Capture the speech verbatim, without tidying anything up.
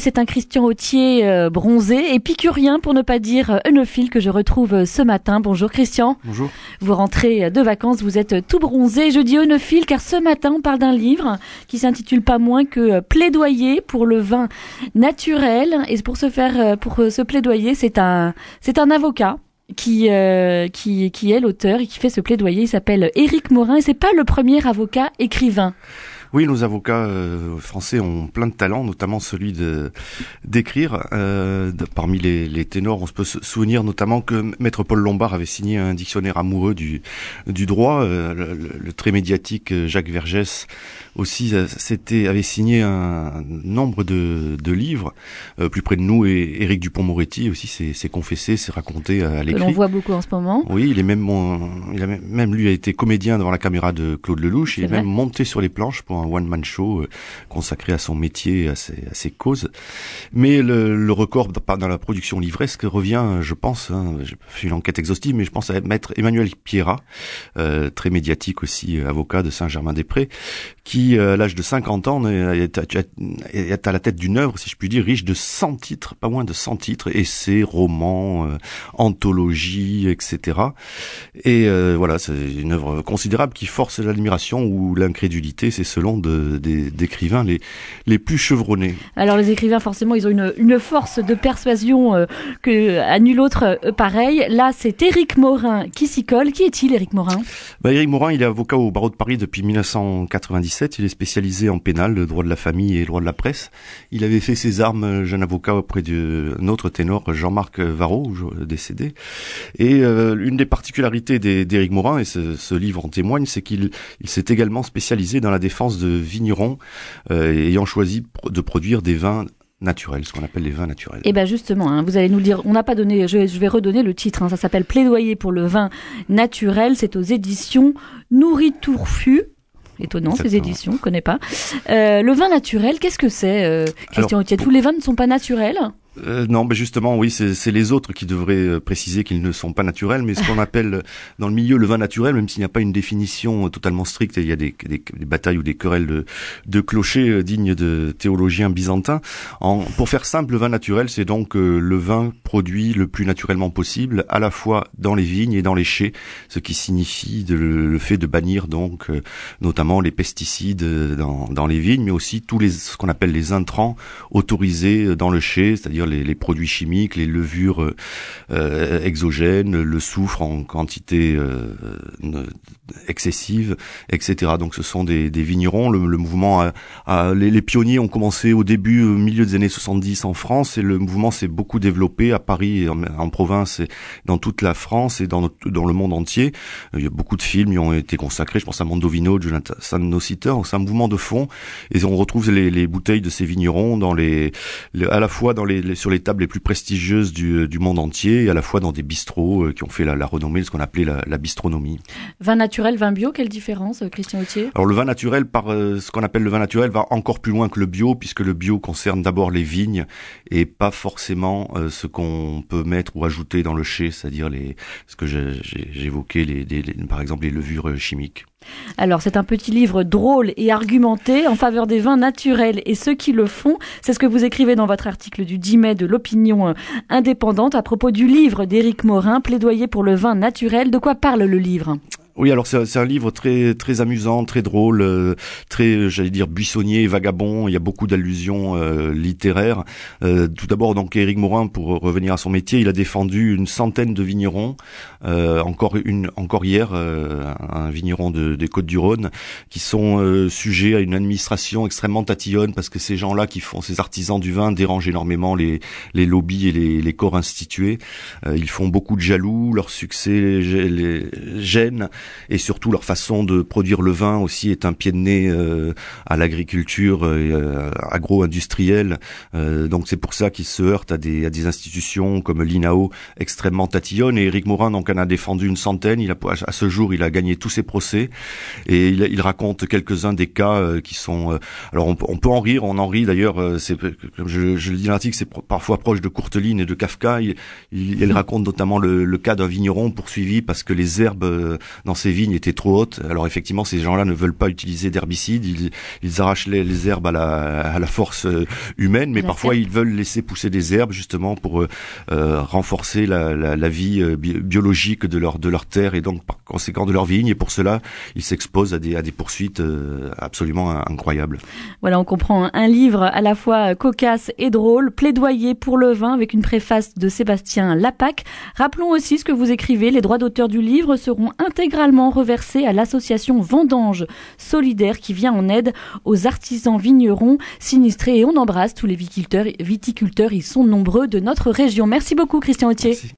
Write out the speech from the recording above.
C'est un Christian Authier euh, bronzé, épicurien pour ne pas dire euh, œnophile que je retrouve euh, ce matin. Bonjour Christian. Bonjour. Vous rentrez de vacances, vous êtes tout bronzé. Je dis œnophile car ce matin on parle d'un livre qui s'intitule pas moins que euh, Plaidoyer pour le vin naturel. Et pour se faire, euh, pour euh, ce plaidoyer, c'est un, c'est un avocat qui euh, qui qui est l'auteur et qui fait ce plaidoyer. Il s'appelle Éric Maurin et c'est pas le premier avocat écrivain. Oui, nos avocats euh, français ont plein de talents, notamment celui de d'écrire. Euh, de, parmi les, les ténors, on se peut se souvenir notamment que Maître Paul Lombard avait signé un dictionnaire amoureux du du droit. Euh, le, le très médiatique Jacques Vergès aussi c'était avait signé un nombre de, de livres. Euh, plus près de nous, et Éric Dupond-Moretti aussi s'est, s'est confessé, s'est raconté à l'écrit. Que l'on voit beaucoup en ce moment. Oui, il est même mon, il a même, même lui a été comédien devant la caméra de Claude Lelouch. Il est même monté sur les planches pour un one-man show consacré à son métier, à ses, à ses causes. Mais le, le record dans la production livresque revient, je pense, hein, j'ai fait une enquête exhaustive, mais je pense à Maître Emmanuel Pierrat, euh, très médiatique aussi, avocat de Saint-Germain-des-Prés, qui, à l'âge de cinquante ans, est à, est à la tête d'une œuvre, si je puis dire, riche de cent titres, pas moins de cent titres, essais, romans, euh, anthologies, et cetera. Et euh, voilà, c'est une œuvre considérable qui force l'admiration ou l'incrédulité, c'est selon de, des, d'écrivains les, les plus chevronnés. Alors les écrivains, forcément, ils ont une, une force de persuasion euh, que à nul autre euh, pareil. Là, c'est Éric Maurin qui s'y colle. Qui est-il, Éric Maurin ? Bah, Éric Maurin, il est avocat au barreau de Paris depuis dix-neuf cent quatre-vingt-dix-sept. Il est spécialisé en pénal, le droit de la famille et le droit de la presse. Il avait fait ses armes, jeune avocat, auprès d'un autre ténor, Jean-Marc Varro, décédé. Et euh, une des particularités d'Éric Maurin, et ce, ce livre en témoigne, c'est qu'il il s'est également spécialisé dans la défense de vignerons euh, ayant choisi de produire des vins naturels, ce qu'on appelle les vins naturels. Et ben justement, hein, vous allez nous le dire, on n'a pas donné, je vais, je vais redonner le titre, hein, ça s'appelle Plaidoyer pour le vin naturel, c'est aux éditions Nourritourfu. Étonnant, Exactement. Ces éditions, je ne connais pas. Euh, le vin naturel, qu'est-ce que c'est, euh, Christian Authier ? Tous les vins ne sont pas naturels ? Euh, non, mais justement, oui, c'est, c'est les autres qui devraient préciser qu'ils ne sont pas naturels, mais ce qu'on appelle dans le milieu le vin naturel, même s'il n'y a pas une définition totalement stricte, et il y a des, des, des batailles ou des querelles de, de clochers dignes de théologiens byzantins. En, pour faire simple, le vin naturel, c'est donc euh, le vin produit le plus naturellement possible, à la fois dans les vignes et dans les chais, ce qui signifie de, le fait de bannir donc euh, notamment les pesticides dans, dans les vignes, mais aussi tous les ce qu'on appelle les intrants autorisés dans le chai, c'est-à-dire Les, les produits chimiques, les levures euh, exogènes, le soufre en quantité euh, excessive, et cetera. Donc ce sont des, des vignerons. Le, le mouvement, a, a, les, les pionniers ont commencé au début, au milieu des années soixante-dix en France, et le mouvement s'est beaucoup développé à Paris, et en, en province, et dans toute la France et dans, dans le monde entier. Il y a beaucoup de films qui ont été consacrés. Je pense à Mondovino, Jonathan Nossiter. Donc c'est un mouvement de fond, et on retrouve les, les bouteilles de ces vignerons dans les, les à la fois dans les, les sur les tables les plus prestigieuses du, du monde entier, et à la fois dans des bistrots euh, qui ont fait la, la renommée de ce qu'on appelait la, la bistronomie. Vin naturel, vin bio, quelle différence, Christian Authier ? Alors le vin naturel, par euh, ce qu'on appelle le vin naturel, va encore plus loin que le bio, puisque le bio concerne d'abord les vignes et pas forcément euh, ce qu'on peut mettre ou ajouter dans le chai, c'est-à-dire les, ce que j'ai, j'ai, j'ai évoqué, les, les, les, par exemple les levures chimiques. Alors, c'est un petit livre drôle et argumenté en faveur des vins naturels et ceux qui le font. C'est ce que vous écrivez dans votre article du dix mai de l'Opinion indépendante à propos du livre d'Éric Maurin, Plaidoyer pour le vin naturel. De quoi parle le livre ? Oui, alors c'est, c'est un livre très très amusant, très drôle, euh, très, j'allais dire, buissonnier, vagabond. Il y a beaucoup d'allusions euh, littéraires. Euh, tout d'abord, donc, Éric Maurin, pour revenir à son métier, il a défendu une centaine de vignerons. Euh, encore une, encore hier, euh, un vigneron de, des Côtes-du-Rhône, qui sont euh, sujets à une administration extrêmement tatillonne, parce que ces gens-là qui font, ces artisans du vin, dérangent énormément les les lobbies et les, les corps institués. Euh, ils font beaucoup de jaloux. Leur succès les, les gêne. Et surtout leur façon de produire le vin aussi est un pied de nez euh, à l'agriculture euh, agro-industrielle. Euh, donc c'est pour ça qu'ils se heurtent à des, à des institutions comme l'I N A O extrêmement tatillonnes. Et Éric Maurin donc en a défendu une centaine. Il a, à ce jour, il a gagné tous ses procès. Et il, il raconte quelques-uns des cas euh, qui sont... Euh, alors on, on peut en rire, on en rit d'ailleurs. Euh, c'est, comme je, je le dis dans l'article, c'est pro- parfois proche de Courteline et de Kafka. Il, il, il raconte notamment le, le cas d'un vigneron poursuivi parce que les herbes... Euh, dans dans ces vignes étaient trop hautes. Alors effectivement, ces gens-là ne veulent pas utiliser d'herbicides, ils, ils arrachent les, les herbes à la, à la force humaine, mais La parfois serre. ils veulent laisser pousser des herbes justement pour euh, renforcer la, la, la vie euh, bi- biologique de leur de leur terre et donc par conséquent de leur vigne. Et pour cela, ils s'exposent à des à des poursuites euh, absolument incroyables. Voilà, on comprend un livre à la fois cocasse et drôle, Plaidoyer pour le vin, avec une préface de Sébastien Lapac. Rappelons aussi ce que vous écrivez. Les droits d'auteur du livre seront intégralement reversés à l'association Vendange Solidaire qui vient en aide aux artisans vignerons sinistrés. Et on embrasse tous les viticulteurs, viticulteurs, ils sont nombreux de notre région. Merci beaucoup Christian Authier. Merci.